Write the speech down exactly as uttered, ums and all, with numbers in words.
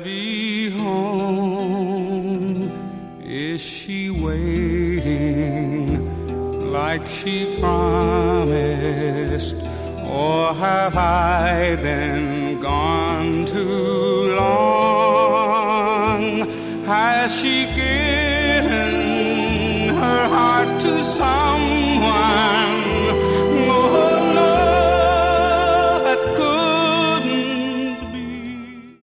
be home? Is she waiting like she promised? Or have I been gone too long? Has she given her heart to someone